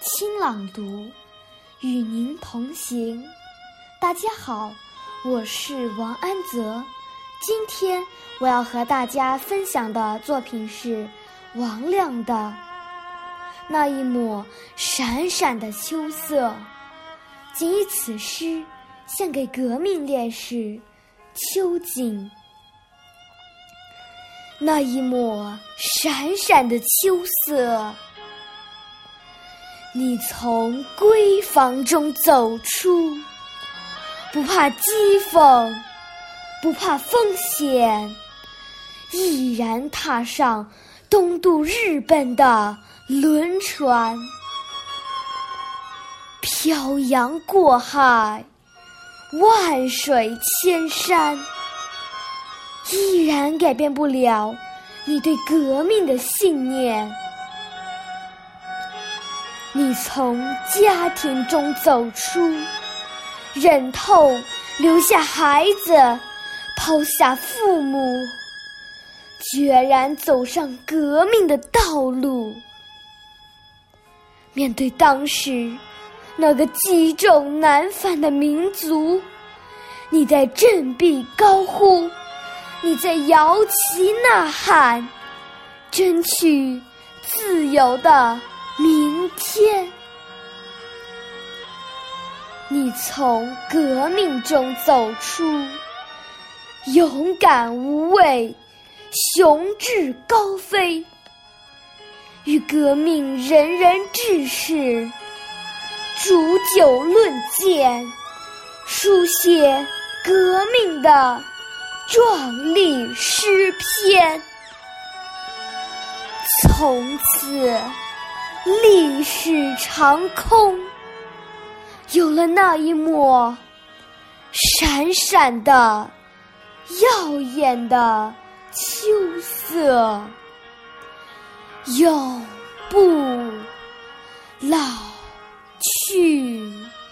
轻朗读，与您同行。大家好，我是王安泽。今天我要和大家分享的作品是王亮的《那一抹闪闪的秋色》，仅以此诗献给革命烈士秋瑾。那一抹闪闪的秋色，你从闺房中走出，不怕讥讽，不怕风险，毅然踏上东渡日本的轮船，漂洋过海，万水千山，依然改变不了你对革命的信念。你从家庭中走出，忍痛留下孩子，抛下父母，决然走上革命的道路。面对当时那个积重难返的民族，你在振臂高呼，你在摇旗呐喊，争取自由的明天。你从革命中走出，勇敢无畏，雄志高飞，与革命仁人志士煮酒论剑，书写革命的壮丽诗篇。从此历史长空，有了那一抹闪闪的耀眼的秋色，永不老去。